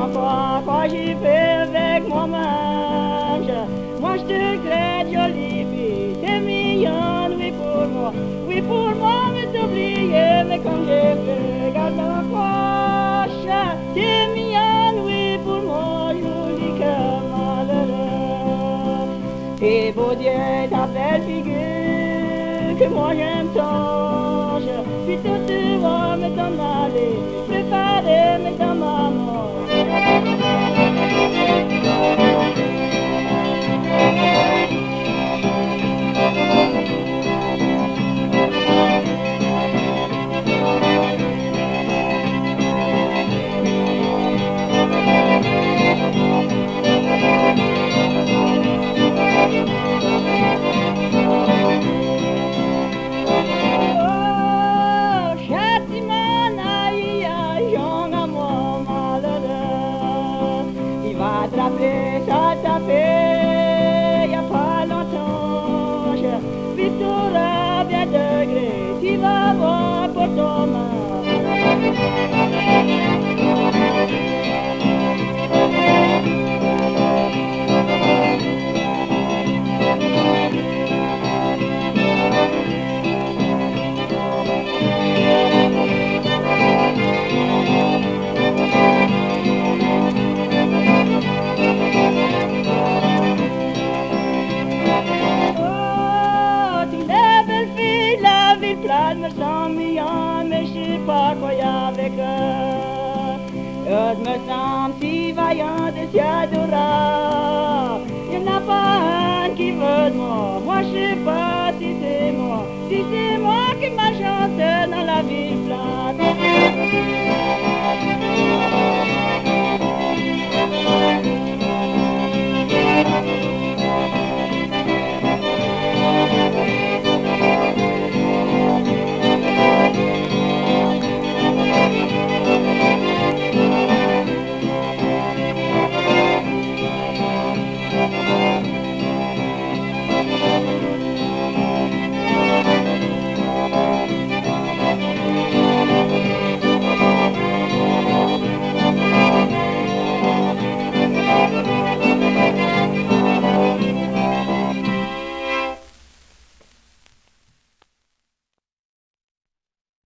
quoi j'ai fait avec moi-même. Moi je te gratte, jolie fille, t'es mignonne, oui pour moi, mais t'oublier, mais comme j'ai fait, garde la poche, t'es mignonne, oui pour moi, jolie comme malheureux. Et beau Dieu, ta belle figure, que moi j'aime tant, puis tout tu vas me t'en aller, préparer me t'en maman. Attrapé, ça t'a fait, y a pas longtemps. Puis t'auras bien degré, tu vas voir pour ton main. Me sens mignonne, mais je sais pas quoi y a avec eux. Je me sens si vaillante et si adorable. Il n'y en a pas un qui veut de moi. Moi je sais pas si c'est moi. Si c'est moi qui m'a chanté dans la